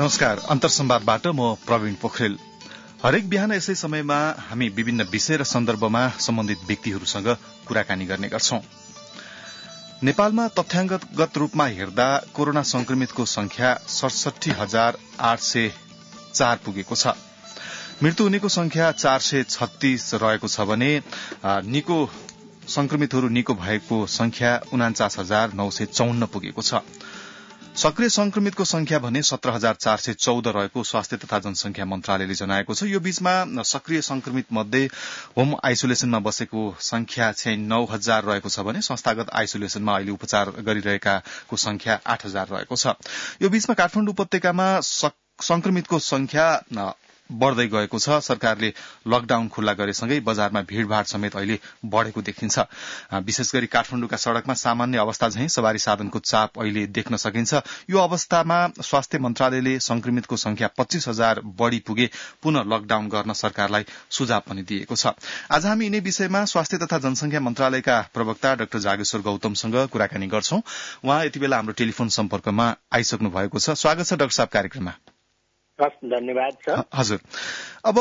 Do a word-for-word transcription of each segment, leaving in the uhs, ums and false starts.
नमस्कार, अन्तरसंवादबाट म प्रवीण पोखरेल। हरेक बिहान यसै समयमा हामी विभिन्न विषय र सन्दर्भमा सम्बन्धित व्यक्तिहरूसँग कुराकानी गर्ने गर्छौं। नेपालमा तथ्याङ्कगत रूपमा हेर्दा कोरोना संक्रमितको संख्या सडसठी हजार आठ सय चार पुगेको छ। मृत्यु हुनेको संख्या चार सय छत्तीस रहेको छ भने निको संक्रमितहरू निको भएको संख्या उनाचास हजार नौ सय चौन्न पुगेको छ। सक्रिय संक्रमितको संख्या भने सत्र हजार चार सय चौध रहेको स्वास्थ्य तथा जनसंख्या मन्त्रालयले जनाएको छ। यो बीचमा सक्रिय संक्रमित मध्ये होम आइसोलेसनमा बसेको संख्या चाहिँ नौ हजार रहेको छ भने संस्थागत आइसोलेसनमा अहिले उपचार गरिरहेकाको संख्या आठ हजार रहेको छ। यो बीचमा काठमाडौँ उपत्यकामा संक्रमितको संख्या बढ़दै गएको छ। सरकारले लकडाउन खुल्ला गरेसँगै बजारमा भीड़भाड़ समेत अहिले बढ़ेको देखिन्छ। विशेष गरी काठमाडौँका सड़कमा सामान्य अवस्था झैं सवारी साधनको चाप अहिले देख्न सकिन्छ। यो अवस्थामा स्वास्थ्य मन्त्रालयले संक्रमितको संख्या पच्चीस हजार बढ़ी पुगे पुनः लकडाउन गर्न सरकारलाई सुझाव पनि दिएको छ। आज हामी यिनै विषयमा स्वास्थ्य तथा जनसंख्या मन्त्रालयका प्रवक्ता डाक्टर जागेश्वर गौतमसँग कुराकानी गर्छौं। उहाँ यति बेला हाम्रो टेलिफोन सम्पर्कमा आइसक्नु भएको छ। स्वागत छ डाक्टर साहब कार्यक्रममा। धन्यवाद छ। हजुर, अब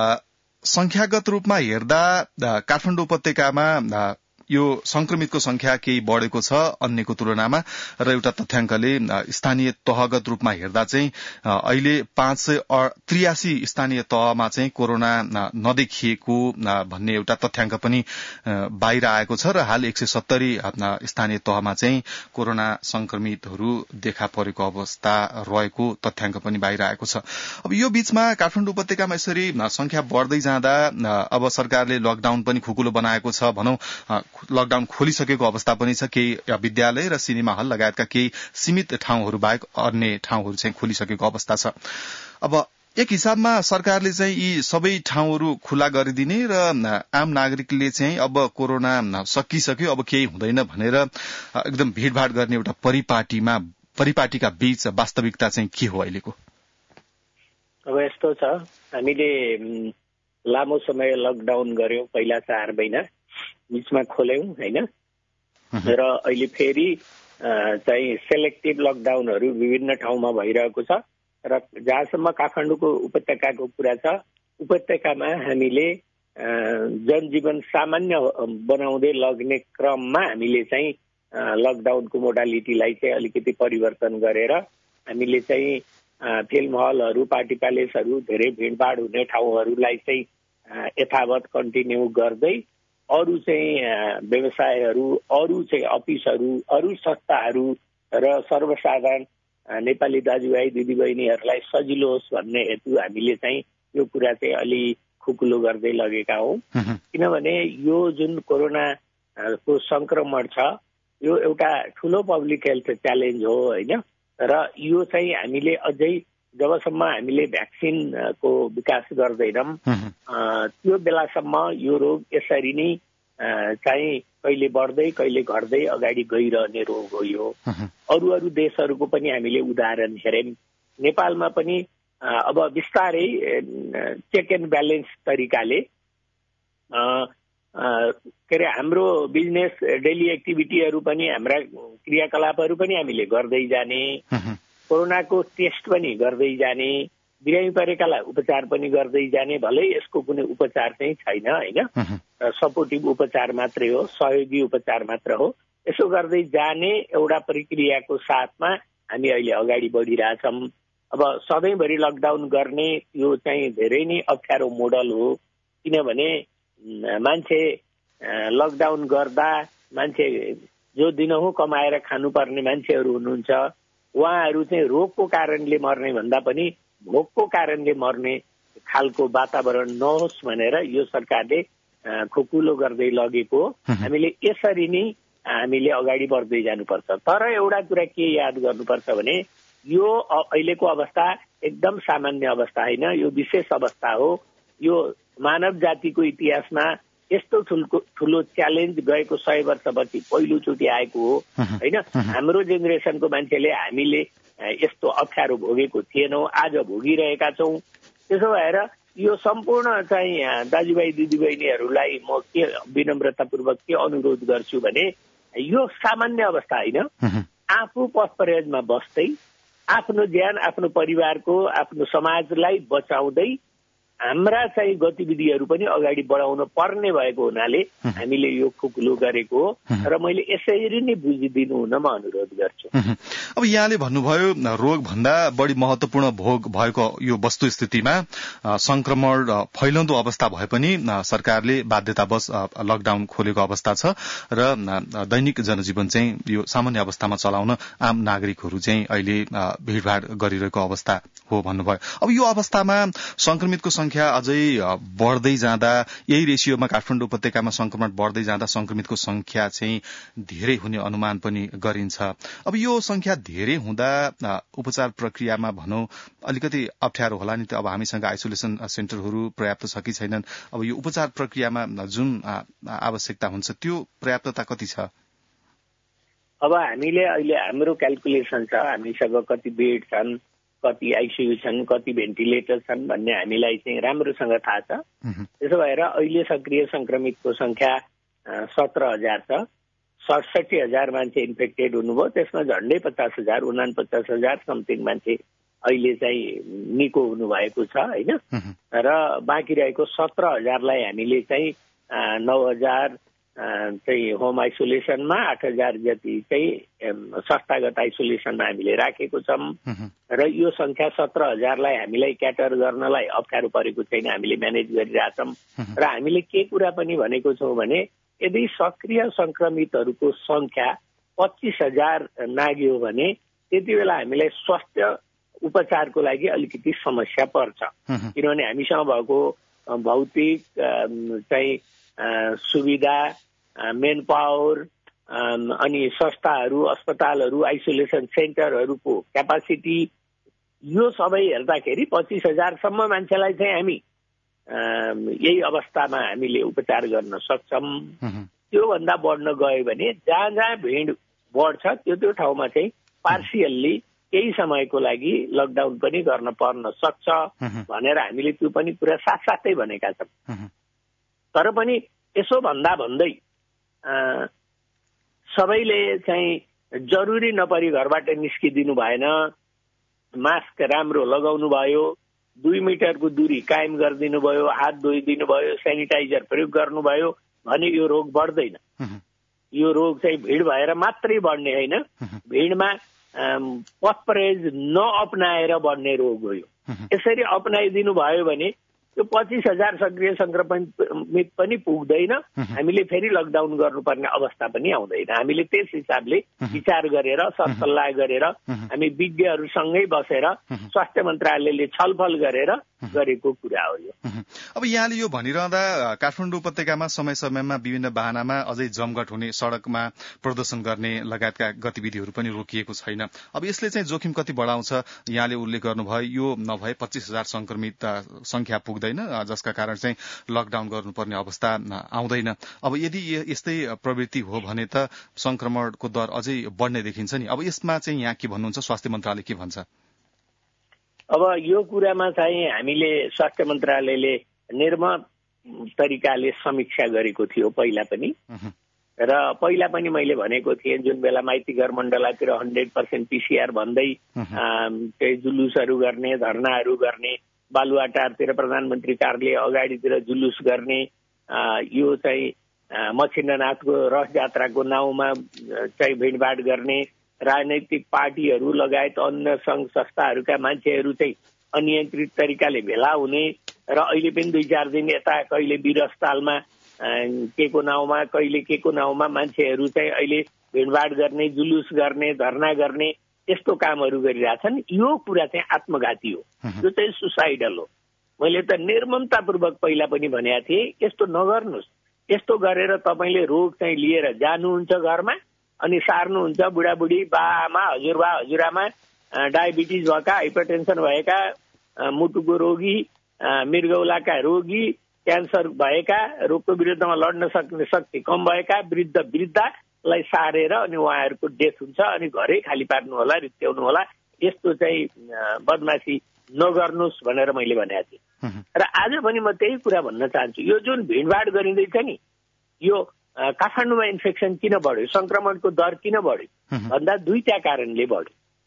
संख्यागत रूपमा हेर्दा काठमाडौँ उपत्यकामा यो संक्रमितको संख्या केही बढ़ेको छ अन्यको तुलनामा र एउटा तथ्याङ्कले स्थानीय तहगत रूपमा हेर्दा चाहिँ अहिले पाँच सय त्रियासी स्थानीय तहमा चाहिँ कोरोना नदेखिएको भन्ने एउटा तथ्याङ्क पनि बाहिर आएको छ र हाल एक सय सत्तरी स्थानीय तहमा चाहिँ कोरोना संक्रमितहरू देखा परेको अवस्था रहेको तथ्याङ्क पनि बाहिर आएको छ। अब यो बीचमा काठमाडौँ उपत्यकामा यसरी संख्या बढ़दै जाँदा अब सरकारले लकडाउन पनि खुकुलो बनाएको छ भनौं। लकडाउन खोलिसकेको अवस्था पनि छ। केही विद्यालय र सिनेमा हल लगायतका केही सीमित ठाउँहरू बाहेक अन्य ठाउँहरू चाहिँ खोलिसकेको अवस्था छ। अब एक हिसाबमा सरकारले चाहिँ यी सबै ठाउँहरू खुला गरिदिने र आम नागरिकले चाहिँ अब कोरोना सकिसक्यो अब केही हुँदैन भनेर एकदम भीड़भाड़ गर्ने एउटा परिपाटीमा परिपाटीका बीच वास्तविकता चाहिँ के हो अहिलेको? अब यस्तो छ, हामीले लामो समय लकडाउन गर्यौं, पहिला चार महिना बीचमा खोल्यौं हैन, र अहिले फेरि चाहिँ सेलेक्टिभ लकडाउनहरू विभिन्न ठाउँमा भइरहेको छ। र जहाँसम्म काठमाडौँको उपत्यकाको कुरा छ, उपत्यकामा हामीले जनजीवन सामान्य बनाउँदै लग्ने क्रममा हामीले चाहिँ लकडाउनको मोडालिटीलाई चाहिँ अलिकति परिवर्तन गरेर हामीले चाहिँ फिल्म हलहरू, पार्टी प्यालेसहरू, धेरै भिडभाड हुने ठाउँहरूलाई चाहिँ यथावत कन्टिन्यू गर्दै अरू चाहिँ व्यवसायहरू, अरू चाहिँ अफिसहरू, अरू संस्थाहरू र सर्वसाधारण नेपाली दाजुभाइ दिदीबहिनीहरूलाई सजिलो होस् भन्ने हेतु हामीले चाहिँ यो कुरा चाहिँ अलि खुकुलो गर्दै लगेका हौं। किनभने यो जुन कोरोनाको संक्रमण छ यो एउटा ठूलो पब्लिक हेल्थ च्यालेन्ज हो हैन, र यो चाहिँ हामीले अझै जबसम्म हामीले भ्याक्सिनको विकास गर्दैनौं त्यो बेलासम्म यो रोग यसरी नै चाहिँ कहिले बढ्दै कहिले घट्दै अगाडि गइरहने रोग हो। यो अरू अरू देशहरूको पनि हामीले उदाहरण हेर्यौं। नेपालमा पनि अब बिस्तारै चेक एन्ड ब्यालेन्स तरिकाले के अरे हाम्रो बिजनेस डेली एक्टिभिटीहरू पनि, हाम्रा क्रियाकलापहरू पनि हामीले गर्दै जाने, कोरोनाको टेस्ट पनि गर्दै जाने, बिरामी परेकालाई उपचार पनि गर्दै जाने। भलै यसको कुनै उपचार चाहिँ छैन हैन, सपोर्टिभ उपचार मात्रै हो, सहयोगी उपचार मात्र हो। यसो गर्दै जाने एउटा प्रक्रियाको साथमा हामी अहिले अगाडि बढिरहेछौँ। अब सधैँभरि लकडाउन गर्ने यो चाहिँ धेरै नै अप्ठ्यारो मोडल हो। किनभने मान्छे लकडाउन गर्दा मान्छे जो दिनहुँ कमाएर खानुपर्ने मान्छेहरू हुनुहुन्छ, उहाँहरू चाहिँ रोगको कारणले मर्ने भन्दा पनि भोकको कारणले मर्ने खालको वातावरण नहोस् भनेर यो सरकारले खुकुलो गर्दै लगेको। हामीले यसरी नै हामीले अगाडि बढ्दै जानुपर्छ। तर एउटा कुरा के याद गर्नुपर्छ भने यो अहिलेको अवस्था एकदम सामान्य अवस्था होइन, यो विशेष अवस्था हो। यो मानव जातिको इतिहासमा यस्तो ठुलो ठुलो च्यालेन्ज गएको सय वर्षपछि पहिलोचोटि आएको हो हैन। हाम्रो जेनेरेसनको मान्छेले हामीले यस्तो अप्ठ्यारो भोगेको थिएनौं, आज भोगिरहेका छौं। त्यसो भएर यो सम्पूर्ण चाहिँ दाजुभाइ दिदीबहिनीहरूलाई म के विनम्रतापूर्वक के अनुरोध गर्छु भने यो सामान्य अवस्था होइन। आफू पथपरहेजमा बस्दै आफ्नो ज्यान आफ्नो परिवारको आफ्नो समाजलाई बचाउँदै हाम्रा चाहिँ गतिविधिहरू पनि अगाडि बढाउन पर्ने भएको हुनाले हामीले यो खुकुलो गरेको हो र मैले यसरी नै बुझिदिनु हुन म अनुरोध गर्छु। अब यहाँले भन्नुभयो रोग भन्दा बढी महत्वपूर्ण भोग भएको यो वस्तुस्थितिमा संक्रमण फैलाउँदो अवस्था भए पनि सरकारले बाध्यतावश लकडाउन खोलेको अवस्था छ र दैनिक जनजीवन चाहिँ यो सामान्य अवस्थामा चलाउन आम नागरिकहरू चाहिँ अहिले भिडभाड गरिरहेको अवस्था हो भन्नुभयो। अब यो अवस्थामा संक्रमितको संख्या अझै बढ्दै जाँदा यही रेसियोमा काठमाडौँ उपत्यकामा संक्रमण बढ्दै जाँदा संक्रमितको संख्या चाहिँ धेरै हुने अनुमान पनि गरिन्छ। अब यो संख्या धेरै हुँदा उपचार प्रक्रियामा भनौं अलिकति अप्ठ्यारो होला नि त। अब हामीसँग आइसोलेसन सेन्टरहरू पर्याप्त छ कि छैनन्, अब यो उपचार प्रक्रियामा जुन आवश्यकता हुन्छ त्यो पर्याप्तता कति छ? अब हामीले अहिले हाम्रो क्याल्कुलेसन छ, हामीसँग कति बेड छन्, कति आइसियू छन्, कति भेन्टिलेटर छन् भन्ने हामीलाई चाहिँ राम्रोसँग थाहा छ। त्यसो भएर अहिले सक्रिय संक्रमितको संख्या सत्र हजार छ। सडसठी हजार मान्छे इन्फेक्टेड हुनुभयो, त्यसमा झन्डै पचास हजार उना पचास हजार समथिङ मान्छे अहिले चाहिँ निको हुनुभएको छ होइन। र बाँकी रहेको सत्र हजारलाई हामीले चाहिँ नौ हजार चाहिँ होम आइसोलेसनमा, आठ हजार जति चाहिँ संस्थागत आइसोलेसनमा हामीले राखेको छौँ र यो संख्या सत्र हजारलाई हामीलाई क्याटर गर्नलाई अप्ठ्यारो परेको छैन, हामीले म्यानेज गरिरहेछौँ। र हामीले के कुरा पनि भनेको छौँ भने यदि सक्रिय संक्रमितहरूको संख्या पच्चिस हजार नाग्यो भने त्यति बेला हामीलाई स्वास्थ्य उपचारको लागि अलिकति समस्या पर्छ, किनभने हामीसँग भएको भौतिक चाहिँ सुविधा, मेन पावर अनि संस्थाहरू, अस्पतालहरू, आइसोलेसन सेन्टरहरूको क्यापासिटी यो सबै हेर्दाखेरि पच्चिस हजारसम्म मान्छेलाई चाहिँ हामी यही अवस्थामा हामीले उपचार गर्न सक्छौँ। त्योभन्दा बढ्न गयो भने जहाँ जहाँ भिड बढ्छ त्यो त्यो ठाउँमा चाहिँ पार्सियल्ली केही समयको लागि लकडाउन पनि गर्न पर्न सक्छ भनेर हामीले त्यो पनि कुरा साथसाथै भनेका छौँ। तर पनि यसो भन्दा भन्दै सबैले चाहिँ जरुरी नपरी घरबाट निस्किदिनु भएन, मास्क राम्रो लगाउनु भयो, दुई मिटरको दूरी कायम गरिदिनु भयो, हात धोइदिनु भयो, सेनिटाइजर प्रयोग गर्नुभयो भने यो रोग बढ्दैन। यो रोग चाहिँ भिड भएर मात्रै बढ्ने होइन, भिडमा पथपरहेज नअपनाएर बढ्ने रोग हो यो। यसरी अपनाइदिनु भयो भने त्यो पच्चिस हजार सक्रिय संक्रमित पनि पुग्दैन, हामीले फेरि लकडाउन गर्नुपर्ने अवस्था पनि आउँदैन। हामीले त्यस हिसाबले विचार गरेर सरसल्लाह गरेर हामी विज्ञहरूसँगै बसेर स्वास्थ्य मन्त्रालयले छलफल गरेर गरेको कुरा हो यो। अब यहाँले यो भनिरहँदा काठमाडौँ उपत्यकामा समय समयमा विभिन्न बाहनामा अझै जमघट हुने, सड़कमा प्रदर्शन गर्ने लगायतका गतिविधिहरू पनि रोकिएको छैन। अब यसले चाहिँ जोखिम कति बढाउँछ? यहाँले उल्लेख गर्नुभयो यो नभए पच्चिस हजार संक्रमित संख्या पुग्दैन, जसका कारण चाहिँ लकडाउन गर्नुपर्ने अवस्था आउँदैन। अब यदि यस्तै प्रवृत्ति हो भने त संक्रमणको दर अझै बढ्ने देखिन्छ नि। अब यसमा चाहिँ यहाँ के भन्नुहुन्छ, स्वास्थ्य मन्त्रालय के भन्छ? अब यो कुरामा चाहिँ हामीले स्वास्थ्य मन्त्रालयले निर्मम तरिकाले समीक्षा गरेको थियो पहिला पनि, र पहिला पनि मैले भनेको थिएँ जुन बेला माइतीघर मण्डलातिर हन्ड्रेड पर्सेन्ट पिसिआर भन्दै चाहिँ जुलुसहरू गर्ने, धरनाहरू गर्ने, बालुवाटारतिर प्रधानमन्त्री कार्यालय अगाडितिर जुलुस गर्ने, यो चाहिँ मच्छिन्द्रनाथको रथ यात्राको नाउँमा चाहिँ भिडभाड गर्ने, राजनैतिक पार्टीहरू लगायत अन्य सङ्घ संस्थाहरूका मान्छेहरू चाहिँ अनियन्त्रित तरिकाले भेला हुने, र अहिले पनि दुई चार दिन यता कहिले वीरस्थलमा के को नाउँमा कहिले के को नाउँमा मान्छेहरू चाहिँ अहिले भिडभाड गर्ने, जुलुस गर्ने, धरना गर्ने, यस्तो कामहरू गरिरहेछन्। यो कुरा चाहिँ आत्मघाती हो, यो चाहिँ सुसाइडल हो। मैले त निर्ममतापूर्वक पहिला पनि भनेको थिएँ, यस्तो नगर्नुहोस्। यस्तो गरेर तपाईँले रोग चाहिँ लिएर जानुहुन्छ घरमा अनि सार्नुहुन्छ बुढाबुढी, बा आमा, हजुरबा हजुरआमा, डायबिटिज भएका, हाइपरटेन्सन भएका, मुटुको रोगी, मृगौलाका रोगी, क्यान्सर भएका, रोगको विरुद्धमा लड्न सक्ने शक्ति कम भएका वृद्ध वृद्धालाई सारेर अनि उहाँहरूको डेथ हुन्छ अनि घरै खाली पार्नु होला, रित्याउनु होला। यस्तो चाहिँ बदमासी नगर्नुहोस् भनेर मैले भनेको थिएँ। र आज पनि म त्यही कुरा भन्न चाहन्छु, यो जुन भिडभाड गरिँदैछ नि, यो काठमाडौँमा इन्फेक्सन किन बढ्यो, संक्रमणको दर किन बढ्यो भन्दा दुईटा कारणले बढ्यो।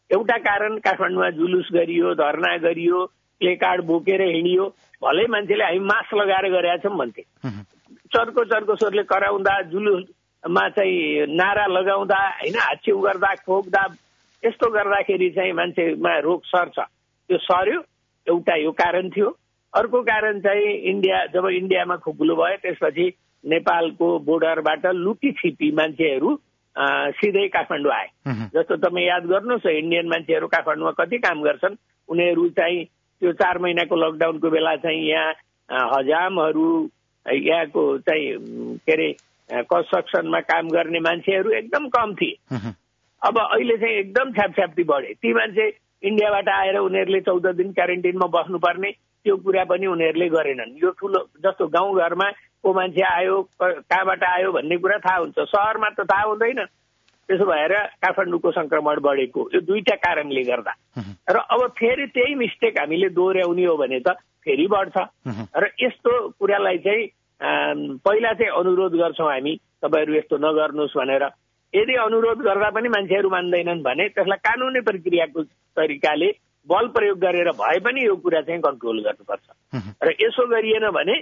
एउटा कारण काठमाडौँमा जुलुस गरियो, धरना गरियो, प्ले कार्ड बोकेर हिँडियो, भलै मान्छेले हामी मास्क लगाएर गरेका छौँ भन्थे। चर्को चर्को स्वरले कराउँदा, जुलुसमा चाहिँ नारा लगाउँदा, होइन, हाच्छिउ गर्दा, खोक्दा, यस्तो गर्दाखेरि चाहिँ मान्छेमा रोग सर्छ। त्यो सर्यो, एउटा यो कारण थियो। अर्को कारण चाहिँ इन्डिया, जब इन्डियामा खुकुलो भयो त्यसपछि नेपालको बोर्डरबाट लुटी छिपी मान्छेहरू सिधै काठमाडौँ आए। जस्तो तपाईँ याद गर्नुहोस्, इन्डियन मान्छेहरू काठमाडौँमा कति काम गर्छन्, उनीहरू चाहिँ त्यो चार महिनाको लकडाउनको बेला चाहिँ यहाँ हजामहरू, यहाँको चाहिँ के अरे कन्स्ट्रक्सनमा काम गर्ने मान्छेहरू एकदम कम थिए। अब अहिले चाहिँ एकदम छ्यापछ्याप्ती बढे। ती मान्छे इन्डियाबाट आएर उनीहरूले चौध दिन क्वारेन्टिनमा बस्नुपर्ने, त्यो कुरा पनि उनीहरूले गरेनन्। यो ठुलो, जस्तो गाउँघरमा को मान्छे आयो, कहाँबाट आयो भन्ने कुरा थाहा हुन्छ, सहरमा त थाहा हुँदैन। त्यसो भएर काठमाडौँको संक्रमण बढेको यो दुईटा कारणले गर्दा। र अब फेरि त्यही मिस्टेक हामीले दोहोऱ्याउने हो भने त फेरि बढ्छ। र यस्तो कुरालाई चाहिँ पहिला चाहिँ अनुरोध गर्छौँ हामी, तपाईँहरू यस्तो नगर्नुहोस् भनेर। यदि अनुरोध गर्दा पनि मान्छेहरू मान्दैनन् भने त्यसलाई कानुनी प्रक्रियाको तरिकाले बल प्रयोग गरेर भए पनि यो कुरा चाहिँ कन्ट्रोल गर्नुपर्छ। र यसो गरिएन भने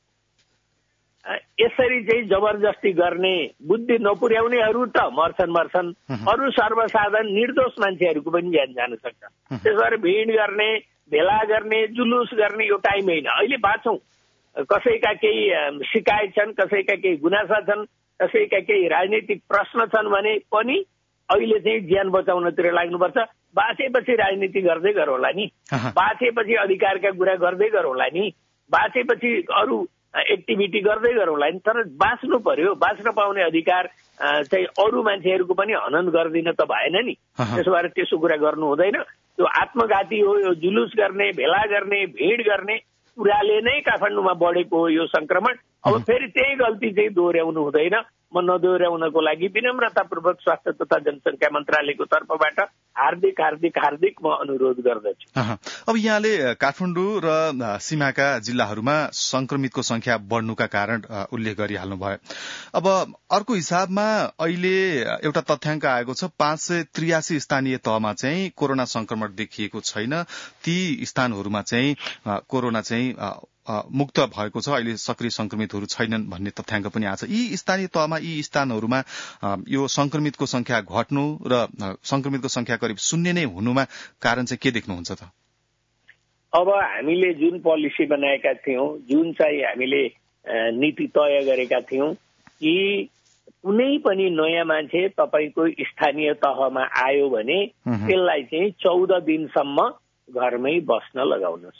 यसरी चाहिँ जबरजस्ती गर्ने, बुद्धि नपुर्याउनेहरू त मर्छन् मर्छन्, अरू सर्वसाधारण निर्दोष मान्छेहरूको पनि ज्यान जान सक्छ। त्यसो भएर भिड गर्ने, भेला गर्ने, जुलुस गर्ने यो टाइम होइन। अहिले बाँचौँ। कसैका केही शिकायत छन्, कसैका केही गुनासा छन्, कसैका केही राजनीतिक प्रश्न छन् भने पनि अहिले चाहिँ ज्यान बचाउनतिर लाग्नुपर्छ। बाँचेपछि राजनीति गर्दै गरौँला नि, बाँचेपछि अधिकारका कुरा गर्दै गरौँला नि, बाँचेपछि अरू एक्टिभिटी गर्दै गरौँला नि। तर बाँच्नु पर्यो। बाँच्न पाउने अधिकार चाहिँ अरू मान्छेहरूको पनि हनन गरिदिन त भएन नि। त्यसो भएर त्यसो कुरा गर्नु हुँदैन। त्यो आत्मघाती हो। यो जुलुस गर्ने, भेला गर्ने, भिड गर्ने कुराले नै काठमाडौँमा बढेको हो यो संक्रमण। अब फेरि त्यही गल्ती चाहिँ दोहोऱ्याउनु हुँदैन। म नदोहोऱ्याउनको लागि विनम्रतापूर्वक स्वास्थ्य तथा जनसङ्ख्या मन्त्रालयको तर्फबाट हार्दिक हार्दिक हार्दिक म अनुरोध गर्दछु। अब यहाँले काठमाडौँ र सीमाका जिल्लाहरूमा संक्रमितको संख्या बढ्नुका कारण उल्लेख गरिहाल्नुभयो। अब अर्को हिसाबमा अहिले एउटा तथ्याङ्क आएको छ, पाँच सय त्रियासी स्थानीय तहमा चाहिँ कोरोना संक्रमण देखिएको छैन। ती स्थानहरूमा चाहिँ कोरोना चाहिँ मुक्त भएको छ, अहिले सक्रिय संक्रमितहरू छैनन् भन्ने तथ्याङ्क पनि आएको छ। यी स्थानीय तहमा, यी स्थानहरूमा यो संक्रमितको संख्या घट्नु र संक्रमितको संख्या करिब शून्य नै हुनुमा कारण चाहिँ के देख्नुहुन्छ त? अब हामीले जुन पोलिसी बनाएका थियौं, जुन चाहिँ हामीले नीति तय गरेका थियौं कि कुनै पनि नयाँ मान्छे तपाईँको स्थानीय तहमा आयो भने त्यसलाई चाहिँ चौध दिनसम्म घरमै बस्न लगाउनुहोस्।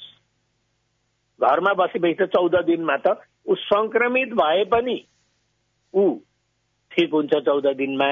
घरमा बसेपछि त चौध दिनमा त ऊ संक्रमित भए पनि ऊ ठिक हुन्छ चौध दिनमा।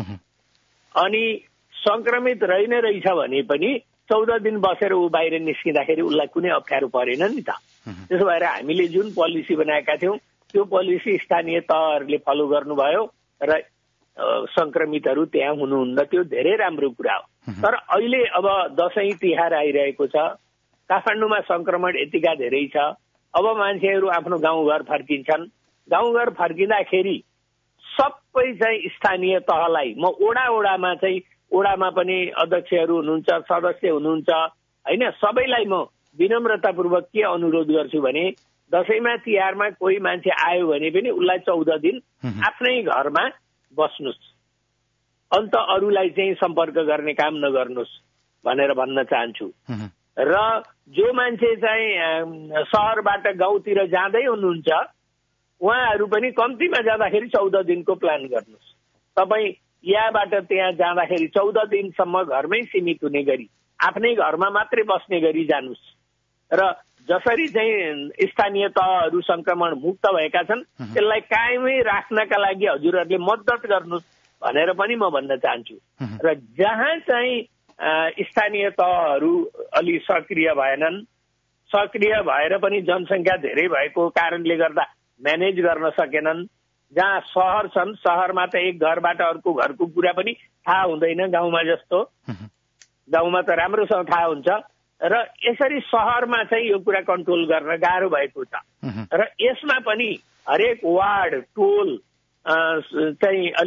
अनि संक्रमित रहेन रहेछ भने पनि चौध दिन बसेर ऊ बाहिर निस्किँदाखेरि उसलाई कुनै अप्ठ्यारो परेन नि त। त्यसो भएर हामीले जुन पोलिसी बनाएका थियौं त्यो पोलिसी स्थानीय तहहरूले फलो गर्नुभयो र संक्रमितहरू त्यहाँ हुनुहुन्न। त्यो धेरै राम्रो कुरा हो। तर अहिले अब दशैं तिहार आइरहेको छ, काठमाडौँमा संक्रमण यतिका धेरै छ। अब मान्छेहरू आफ्नो गाउँघर फर्किन्छन्। गाउँघर फर्किँदाखेरि सबै चाहिँ स्थानीय तहलाई, म ओडा ओडामा चाहिँ ओडामा पनि अध्यक्षहरू हुनुहुन्छ, सदस्य हुनुहुन्छ, होइन, सबैलाई म विनम्रतापूर्वक के अनुरोध गर्छु भने दशैंमा तिहारमा कोही मान्छे आयो भने पनि उसलाई चौध दिन आफ्नै घरमा बस्नुहोस्, अन्त अरूलाई चाहिँ सम्पर्क गर्ने काम नगर्नुहोस् भनेर भन्न चाहन्छु। र जो मान्छे चाहिँ सहरबाट गाउँतिर जाँदै हुनुहुन्छ उहाँहरू पनि कम्तीमा जाँदाखेरि चौध दिनको प्लान गर्नुहोस्। तपाईँ यहाँबाट त्यहाँ जाँदाखेरि चौध दिनसम्म घरमै सीमित हुने गरी आफ्नै घरमा मात्रै बस्ने गरी जानुहोस्। र जसरी चाहिँ स्थानीय तहहरू संक्रमण मुक्त भएका छन् त्यसलाई कायमै राख्नका लागि हजुरहरूले मद्दत गर्नुहोस् भनेर पनि म भन्न चाहन्छु। र जहाँ चाहिँ स्थानीय तहहरू अलि सक्रिय भएनन्, सक्रिय भएर पनि जनसङ्ख्या धेरै भएको कारणले गर्दा म्यानेज गर्न सकेनन्, जहाँ सहर छन् सहरमा त एक घरबाट अर्को घरको कुरा पनि थाहा हुँदैन गाउँमा जस्तो। गाउँमा त राम्रोसँग थाहा हुन्छ। र यसरी सहरमा चाहिँ यो कुरा कन्ट्रोल गर्न गाह्रो भएको छ। र यसमा पनि हरेक वार्ड, टोल चाहिँ अलि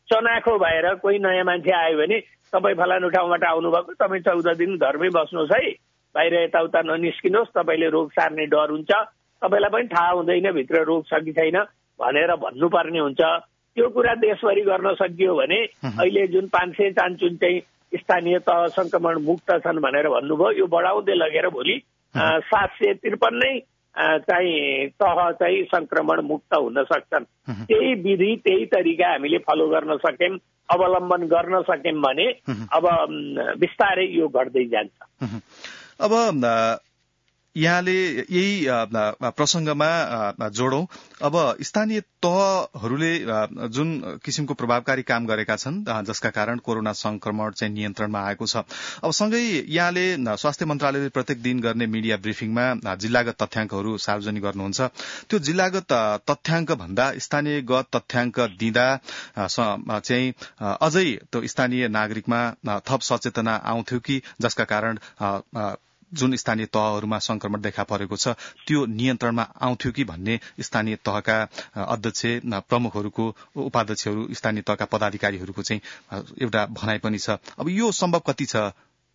चनाखो भएर कोही नयाँ मान्छे आयो भने तपाईँ फलानु ठाउँबाट आउनुभएको, तपाईँ चौध दिन घरमै बस्नुहोस् है, बाहिर यताउता ननिस्किनुहोस्, तपाईँले रोग सार्ने डर हुन्छ, तपाईँलाई पनि थाहा हुँदैन भित्र रोग छ कि छैन भनेर भन्नुपर्ने हुन्छ। त्यो कुरा देशभरि गर्न सकियो भने अहिले जुन पाँच सय चान्चुन चाहिँ स्थानीय तह संक्रमण मुक्त छन् भनेर भन्नुभयो, यो बढाउँदै लगेर भोलि सात सय त्रिपन्नै चाहिँ तह चाहिँ संक्रमण मुक्त हुन सक्छन्। त्यही विधि त्यही तरिका हामीले फलो गर्न सक्यौँ, अवलम्बन गर्न सक्यौँ भने अब बिस्तारै यो घट्दै जान्छ। अब यहाँले यही प्रसंगमा जोडौं, अब स्थानीय तहहरूले जुन किसिमको प्रभावकारी काम गरेका छन् जसका कारण कोरोना संक्रमण चाहिँ नियन्त्रणमा आएको छ, अब सँगै यहाँले स्वास्थ्य मन्त्रालयले प्रत्येक दिन गर्ने मिडिया ब्रिफिङमा जिल्लागत तथ्याङ्कहरू सार्वजनिक गर्नुहुन्छ। त्यो जिल्लागत तथ्याङ्क भन्दा स्थानीयगत तथ्याङ्क दिँदा चाहिँ अझै त्यो स्थानीय नागरिकमा थप सचेतना आउँथ्यो कि जसका कारण जुन स्थानीय तहहरूमा संक्रमण देखा परेको छ त्यो नियन्त्रणमा आउँथ्यो कि भन्ने स्थानीय तहका अध्यक्ष, प्रमुखहरूको, उपाध्यक्षहरू, स्थानीय तहका पदाधिकारीहरूको चाहिँ एउटा भनाइ पनि छ। अब यो सम्भव कति छ?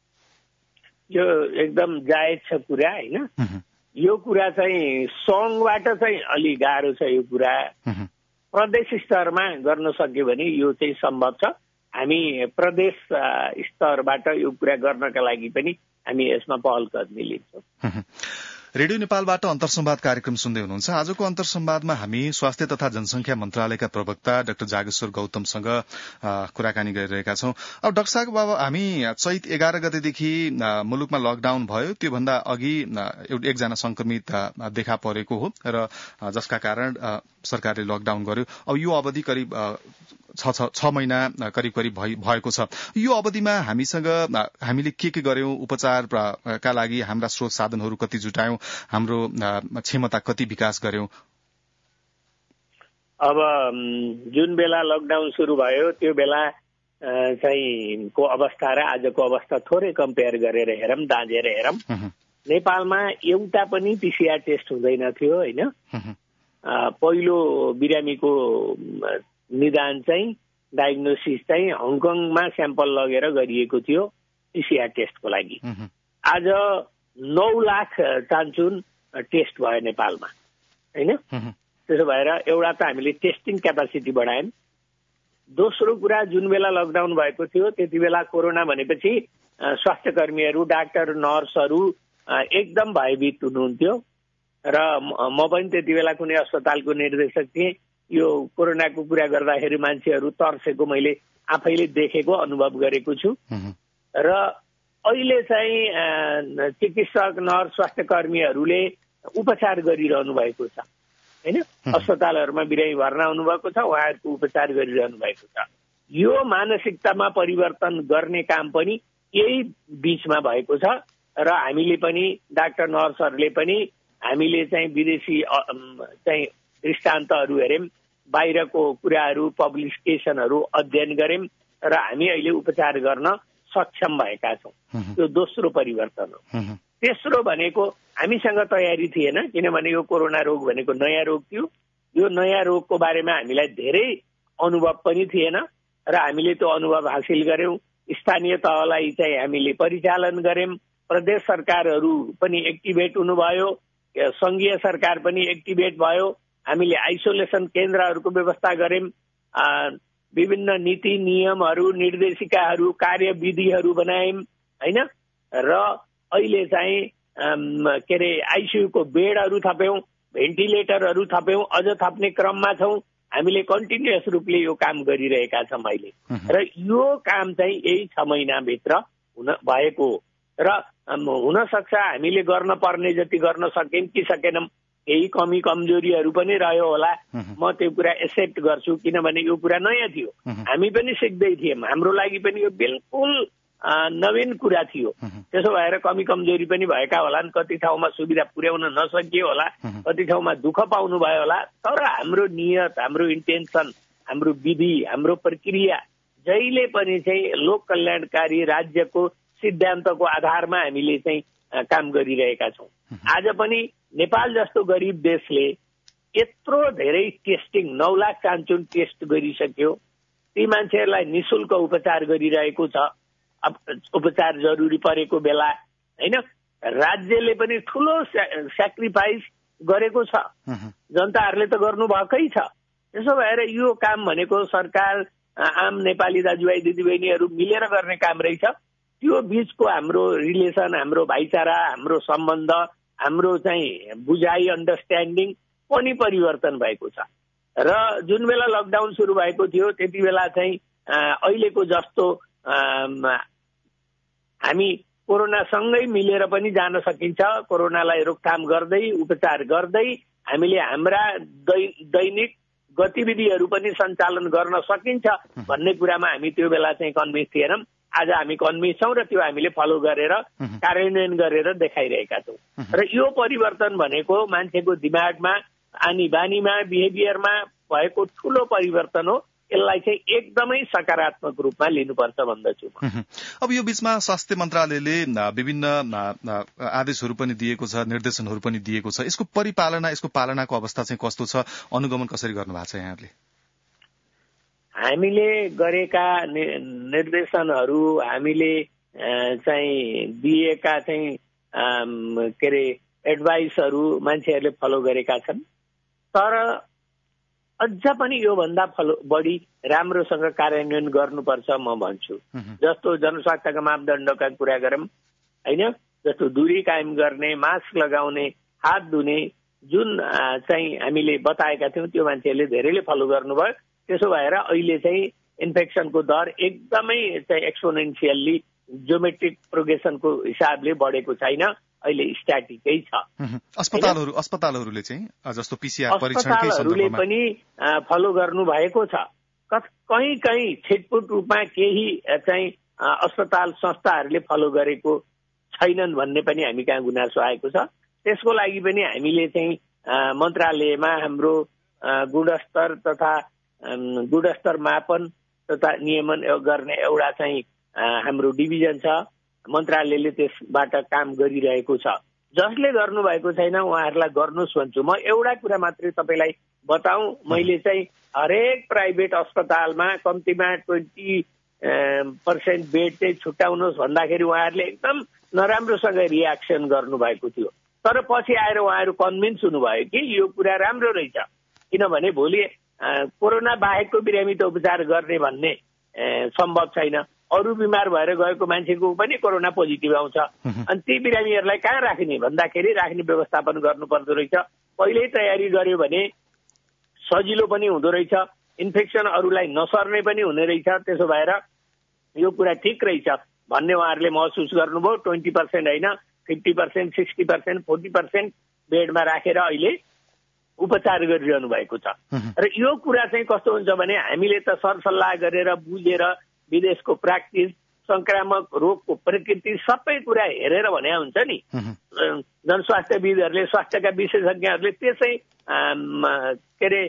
यो एकदम जायज छ कुरा हैन। यो कुरा चाहिँ सङ्घबाट चाहिँ अलि गाह्रो छ। यो कुरा प्रदेश स्तरमा गर्न सक्यो भने यो चाहिँ सम्भव छ। हामी प्रदेश स्तरबाट यो कुरा गर्नका लागि पनि हामी यसमा पहल कदमी लिन्छौँ। रेडियो नेपालबाट अन्तर्संवाद कार्यक्रम सुन्दै हुनुहुन्छ। आजको अन्तर्संवादमा हामी स्वास्थ्य तथा जनसंख्या मन्त्रालयका प्रवक्ता डाक्टर जागेश्वर गौतमसँग कुराकानी गरिरहेका छौं। अब डाक्टर साहब, अब हामी चैत एघार गतेदेखि मुलुकमा लकडाउन भयो, त्योभन्दा अघि एकजना संक्रमित देखा परेको हो र जसका कारण सरकारले लकडाउन गर्यो। अब यो अवधि करिब छ छ महिना करिब करिब भएको छ। यो अवधिमा हामीसँग हामीले के के गर्यौं, उपचारका लागि हाम्रा स्रोत साधनहरू कति जुटायौं, हाम्रो क्षमता कति विकास गर्यौं? अब जुन बेला लकडाउन सुरु भयो त्यो बेला चाहिँ को अवस्था र आजको अवस्था थोरै कम्पेयर गरेर हेरौँ, दाँजेर हेरौँ। नेपालमा एउटा पनि पीसीआर टेस्ट हुँदैन थियो हैन। पहिलो बिरामीको निदान चाहिँ डायग्नोसिस चाहिँ हङकङमा स्याम्पल लगेर गरिएको थियो पीसीआर टेस्टको लागि। आज नौ लाख चान्चुन टेस्ट भयो नेपालमा हैन। त्यसो भएर एउटा त हामीले टेस्टिङ क्यापासिटी बढायौँ। दोस्रो कुरा, जुन बेला लकडाउन भएको थियो त्यति बेला कोरोना भनेपछि स्वास्थ्य कर्मीहरू, डाक्टर, नर्सहरू एकदम भयभीत हुनुहुन्थ्यो र म पनि त्यति बेला कुनै अस्पतालको निर्देशक थिएँ। यो कोरोनाको कुरा गर्दाखेरि मान्छेहरू तर्सेको मैले आफैले देखेको, अनुभव गरेको छु। र अहिले चाहिँ चिकित्सक, नर्स, स्वास्थ्य कर्मीहरूले उपचार गरिरहनु भएको छ हैन। अस्पतालहरूमा बिरामी भर्ना हुनुभएको छ, उहाँहरूको उपचार गरिरहनु भएको छ। यो मानसिकतामा परिवर्तन गर्ने काम पनि यही बीचमा भएको छ र हामीले पनि, डाक्टर नर्सहरूले पनि हामीले चाहिँ विदेशी चाहिँ दृष्टान्तहरू हेर्यौं, बाहिरको कुराहरू, पब्लिकेसनहरू अध्ययन गर्यौं र हामी अहिले उपचार गर्न सक्षम भएका छौँ। यो दोस्रो परिवर्तन हो। तेस्रो भनेको हामीसँग तयारी थिएन, किनभने यो कोरोना रोग भनेको नयाँ रोग थियो। यो नयाँ रोगको बारेमा हामीलाई धेरै अनुभव पनि थिएन र हामीले त्यो अनुभव हासिल गर्यौं। स्थानीय तहलाई चाहिँ हामीले परिचालन गर्यौं, प्रदेश सरकारहरू पनि एक्टिभेट हुनुभयो, संघीय सरकार पनि एक्टिभेट भयो। हामीले आइसोलेसन केन्द्रहरूको व्यवस्था गर्यौं, विभिन्न नीति नियमहरू, निर्देशिकाहरू, कार्यविधिहरू बनायौं हैन। र अहिले चाहिँ के अरे आइसियूको बेडहरू थप्यौं, भेन्टिलेटरहरू थप्यौं, अझ थप्ने क्रममा छौं। हामीले कन्टिन्युअस रूपले यो काम गरिरहेका छौँ अहिले। र यो काम चाहिँ यही छ महिनाभित्र हुन भएको र हुन सक्छ हामीले गर्न पर्ने जति गर्न सक्यौं कि सकेनौं, केही कमी कमजोरीहरू पनि रह्यो होला। म त्यो कुरा एक्सेप्ट गर्छु, किनभने यो कुरा नयाँ थियो, हामी पनि सिक्दै थियौँ, हाम्रो लागि पनि यो बिल्कुल नवीन कुरा थियो। त्यसो भएर कमी कमजोरी पनि भएका होलान्, कति ठाउँमा सुविधा पुर्याउन नसकियो होला, कति ठाउँमा दुःख पाउनु भयो होला। तर हाम्रो नियत, हाम्रो इन्टेन्सन, हाम्रो विधि, हाम्रो प्रक्रिया जहिले पनि चाहिँ लोक कल्याणकारी राज्यको सिद्धान्तको आधारमा हामीले चाहिँ काम गरिरहेका छौँ। आज पनि नेपाल जस्तो गरिब देशले यत्रो धेरै टेस्टिङ, नौ लाख चान्चुन टेस्ट गरिसक्यो। ती मान्छेहरूलाई निशुल्क उपचार गरिरहेको छ, उपचार जरुरी परेको बेला हैन। राज्यले पनि ठुलो स्याक्रिफाइस गरेको छ, जनताहरूले त गर्नु भएकै छ। त्यसो भएर यो काम भनेको सरकार आम नेपाली दाजुभाइ दिदीबहिनीहरू मिलेर गर्ने काम रहेछ। त्यो बीचको हाम्रो रिलेसन, हाम्रो भाइचारा, हाम्रो सम्बन्ध, हाम्रो चाहिँ बुझाइ, अन्डरस्ट्यान्डिङ पनि परिवर्तन भएको छ। र जुन बेला लकडाउन सुरु भएको थियो त्यति बेला चाहिँ अहिलेको जस्तो हामी कोरोनासँगै मिलेर पनि जान सकिन्छ, कोरोनालाई रोकथाम गर्दै उपचार गर्दै हामीले हाम्रा दैनिक गतिविधिहरू पनि सञ्चालन गर्न सकिन्छ भन्ने कुरामा हामी त्यो बेला चाहिँ कन्भिन्स थिएनौँ। आज हामी कन्भिन्स छौँ र त्यो हामीले फलो गरेर कार्यान्वयन गरेर देखाइरहेका छौँ। र यो परिवर्तन भनेको मान्छेको दिमागमा, आनी बानीमा, बिहेभियरमा भएको ठुलो परिवर्तन हो। यसलाई चाहिँ एकदमै सकारात्मक रूपमा लिनुपर्छ भन्दछु। अब यो बीचमा स्वास्थ्य मन्त्रालयले विभिन्न आदेशहरू पनि दिएको छ, निर्देशनहरू पनि दिएको छ। यसको परिपालना, यसको पालनाको अवस्था चाहिँ कस्तो छ, अनुगमन कसरी गर्नु भएको छ यहाँहरूले? हामीले गरेका निर्देशनहरू, हामीले चाहिँ दिएका चाहिँ के अरे एडभाइसहरू मान्छेहरूले फलो गरेका छन्। तर अझ पनि योभन्दा फलो बढी राम्रोसँग कार्यान्वयन गर्नुपर्छ म भन्छु। जस्तो जनस्वास्थ्यका मापदण्डका कुरा गरौँ होइन, जस्तो दूरी कायम गर्ने, मास्क लगाउने, हात धुने, जुन चाहिँ हामीले बताएका थियौँ त्यो मान्छेहरूले धेरैले फलो गर्नुभयो। त्यसो भएर अहिले चाहिँ इन्फेक्सनको दर एकदमै चाहिँ एक्सपोनेन्सियल्ली ज्योमेट्रिक प्रोग्रेसनको हिसाबले बढेको छैन, अहिले स्ट्याटिकै छ। अस्पतालहरू अस्पतालहरूले चाहिँ जस्तो पीसीआर परीक्षणकै सन्दर्भमा पनि फलो गर्नु भएको छ। कहीँ कहीँ छिटपुट रूपमा केही चाहिँ अस्पताल संस्थाहरूले फलो गरेको छैनन् भन्ने पनि हामी कहाँ गुनासो आएको छ। त्यसको लागि पनि हामीले चाहिँ मन्त्रालयमा हाम्रो गुणस्तर तथा गुणस्तर मापन तथा नियमन गर्ने एउटा चाहिँ हाम्रो डिभिजन छ। मन्त्रालयले त्यसबाट काम गरिरहेको छ। जसले गर्नुभएको छैन उहाँहरूलाई गर्नुहोस् भन्छु। म एउटा कुरा मात्रै तपाईँलाई बताउँ, मैले चाहिँ हरेक प्राइभेट अस्पतालमा कम्तीमा ट्वेन्टी पर्सेन्ट बेड चाहिँ छुट्याउनुहोस् भन्दाखेरि उहाँहरूले एकदम नराम्रोसँग रियाक्सन गर्नुभएको थियो। तर पछि आएर उहाँहरू कन्भिन्स हुनुभयो कि यो कुरा राम्रो रहेछ, किनभने भोलि कोरोना बाहेकको बिरामी त उपचार गर्ने भन्ने सम्भव छैन। अरू बिमार भएर गएको मान्छेको पनि कोरोना पोजिटिभ आउँछ, अनि ती बिरामीहरूलाई कहाँ राख्ने भन्दाखेरि राख्ने व्यवस्थापन गर्नुपर्दो रहेछ। पहिल्यै तयारी गर्यो भने सजिलो पनि हुँदो रहेछ, इन्फेक्सन अरूलाई नसर्ने पनि हुने रहेछ। त्यसो भएर यो कुरा ठिक रहेछ भन्ने उहाँहरूले महसुस गर्नुभयो। ट्वेन्टी पर्सेन्ट होइन, fifty percent, sixty percent, forty percent बेडमा राखेर अहिले उपचार गरिरहनु भएको छ। र यो कुरा चाहिँ कस्तो हुन्छ भने हामीले त सरसल्लाह गरेर बुझेर विदेशको प्र्याक्टिस, संक्रामक रोगको प्रकृति सबै कुरा हेरेर भने हुन्छ नि। जनस्वास्थ्यविदहरूले, स्वास्थ्यका विशेषज्ञहरूले त्यसै के अरे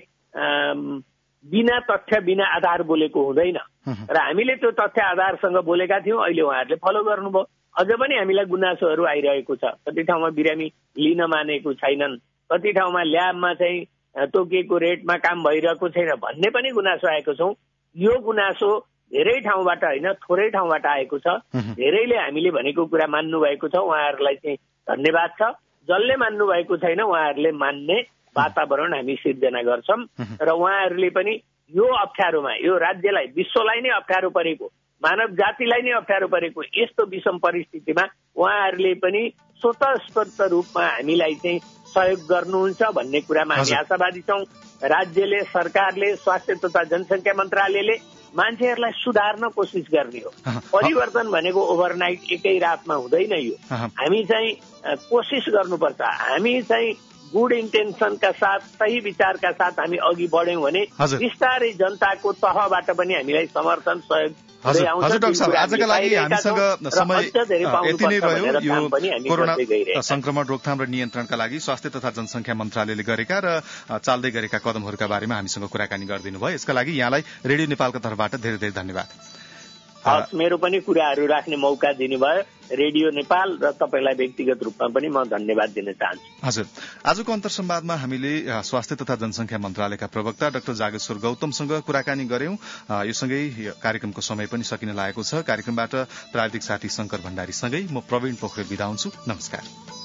बिना तथ्य बिना आधार बोलेको हुँदैन। र हामीले त्यो तथ्य आधारसँग बोलेका थियौँ, अहिले उहाँहरूले फलो गर्नुभयो। अझ पनि हामीलाई गुनासोहरू आइरहेको छ। कति ठाउँमा बिरामी लिन मानेको छैनन्, कति ठाउँमा ल्याबमा चाहिँ तोकिएको रेटमा काम भइरहेको छैन भन्ने पनि गुनासो आएको छौँ। यो गुनासो धेरै ठाउँबाट होइन, थोरै ठाउँबाट आएको छ। धेरैले हामीले भनेको कुरा मान्नु भएको छ, उहाँहरूलाई चाहिँ धन्यवाद छ। जसले मान्नु भएको छैन उहाँहरूले मान्ने वातावरण हामी सिर्जना गर्छौँ। र उहाँहरूले पनि यो अप्ठ्यारोमा, यो राज्यलाई, विश्वलाई नै अप्ठ्यारो परेको, मानव जातिलाई नै अप्ठ्यारो परेको यस्तो विषम परिस्थितिमा उहाँहरूले पनि स्वतस्फूर्त रूपमा हामीलाई चाहिँ सहयोग गर्नुहुन्छ भन्ने कुरामा हामी आशावादी छौँ। राज्यले, सरकारले, स्वास्थ्य तथा जनसङ्ख्या मन्त्रालयले मान्छेहरूलाई सुधार्न कोसिस गर्ने हो। परिवर्तन भनेको ओभरनाइट एकै रातमा हुँदैन। यो हामी चाहिँ कोसिस गर्नुपर्छ। हामी चाहिँ गुड इन्टेन्सनका साथ, सही विचारका साथ हामी अघि बढ्यौँ भने बिस्तारै जनताको तहबाट पनि हामीलाई समर्थन, सहयोग। हजुर डाक्टर साहब, आजका लागि हामीसँग समय यति नै रह्यो। यो कोरोना संक्रमण रोकथाम र नियन्त्रणका लागि स्वास्थ्य तथा जनसङ्ख्या मन्त्रालयले गरेका र चाल्दै गरेका कदमहरूका बारेमा हामीसँग कुराकानी गरिदिनु भयो। यसका लागि यहाँलाई रेडियो नेपालको तर्फबाट धेरै धेरै धन्यवाद। हस्, मेरो पनि कुराहरू राख्ने मौका दिनुभयो रेडियो नेपाल र तपाईँलाई व्यक्तिगत रूपमा पनि म धन्यवाद दिन चाहन्छु। हजुर, आजको अन्तर संवादमा हामीले स्वास्थ्य तथा जनसंख्या मन्त्रालयका प्रवक्ता डाक्टर जागेश्वर गौतमसँग कुराकानी गर्यौं। यो सँगै कार्यक्रमको समय पनि सकिन लागेको छ। कार्यक्रमबाट प्राविधिक साथी शंकर भण्डारीसँगै म प्रवीण पोखरेल बिदा हुन्छु। नमस्कार।